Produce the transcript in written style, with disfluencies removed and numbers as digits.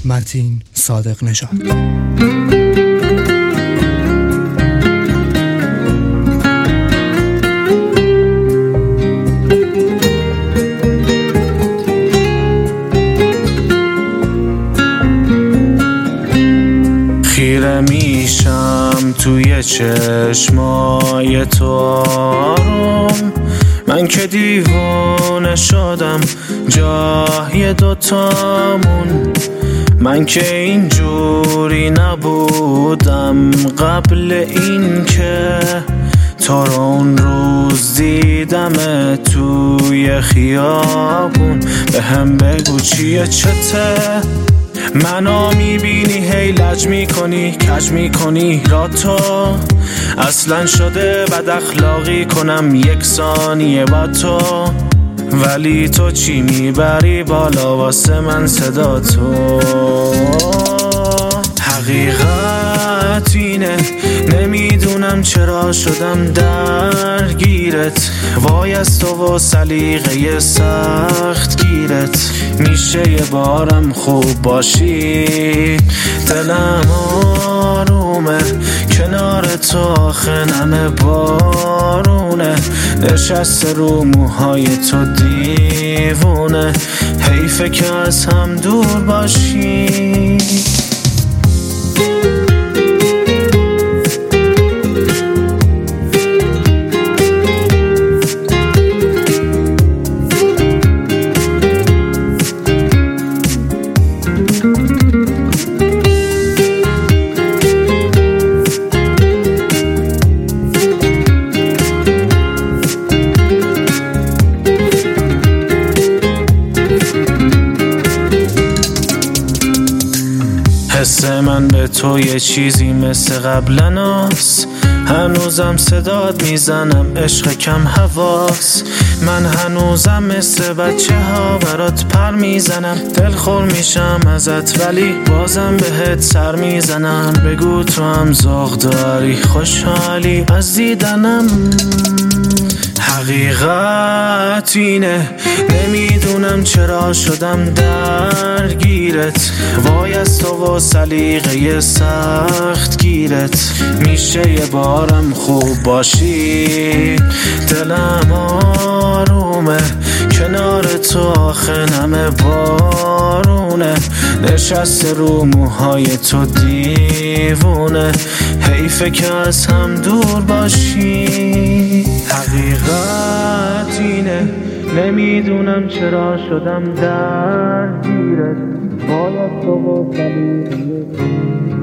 متین صادق نژاد. خیره میشم توی چشمای تو آروم، من که دیوانه شدم جای دوتامون، من که اینجوری نبودم قبل این که تا رو اون روز دیدم توی خیابون. به هم بگو چیه چته، منو میبینی هی لج میکنی کج میکنی را تو اصلا شده بد اخلاقی کنم یک ثانیه با تو، ولی تو چی میبری بالا واسه من صدا تو. حقیقت اینه نمیدونم چرا شدم درگیرت، وای از تو و سلیقه سخت گیرت. میشه یه بارم خوب باشی، دلم آرومه کنار تو، آخه نمه بارونه نشسته رو موهای تو دیوونه، حیفه که از هم دور باشی. حس من به تو یه چیزی مثل قبلناست، هنوزم صدات میزنم عشق کم حواس، من هنوزم مثل بچه ها برات پر میزنم، دلخور میشم ازت ولی بازم بهت سر میزنم. بگو تو هم ذوق داری خوشحالی از دیدنم. حقیقت اینه نمیدونم چرا شدم درگیرت، وای از تو و سلیقه سخت گیرت. میشه یه بارم خوب باشی، دلم آرومه کنار تو، آخه نمه بارونه نشسته رو موهای تو دیوونه، حیفه که از هم دور باشی. حقیقت اینه نمیدونم چرا شدم درگیرت، باید تو و سلیقه